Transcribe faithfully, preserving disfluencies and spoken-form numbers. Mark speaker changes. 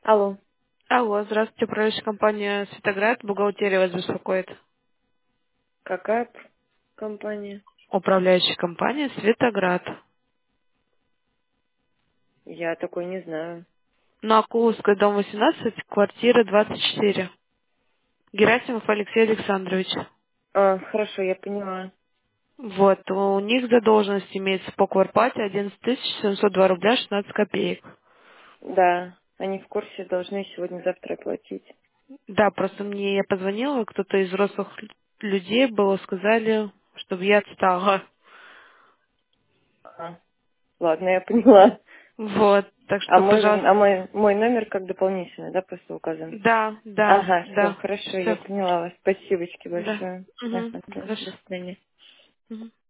Speaker 1: Алло.
Speaker 2: Алло, здравствуйте, управляющая компания «Светоград», бухгалтерия вас беспокоит.
Speaker 1: Какая п- компания?
Speaker 2: Управляющая компания «Светоград».
Speaker 1: Я такой не знаю.
Speaker 2: На Акуловской, дом восемнадцать, квартира двадцать четыре. Герасимов Алексей Александрович.
Speaker 1: А, хорошо, я поняла.
Speaker 2: Вот, у них задолженность имеется по квартплате одиннадцать тысяч семьсот два рубля шестнадцать копеек.
Speaker 1: Да, они в курсе, должны сегодня-завтра платить.
Speaker 2: Да, просто мне я позвонила, кто-то из взрослых людей было, сказали, чтобы я отстала.
Speaker 1: А, ладно, я поняла.
Speaker 2: Вот, так
Speaker 1: А
Speaker 2: что,
Speaker 1: мой,
Speaker 2: пожалуйста.
Speaker 1: а мой, мой номер как дополнительный, да, просто указан?
Speaker 2: Да, да,
Speaker 1: Ага, все,
Speaker 2: да,
Speaker 1: хорошо, я
Speaker 2: все,
Speaker 1: поняла вас. Спасибочки
Speaker 2: да.
Speaker 1: большое.
Speaker 2: Угу,
Speaker 1: Ага, да,
Speaker 2: хорошо.
Speaker 1: до свидания.
Speaker 2: Мгм.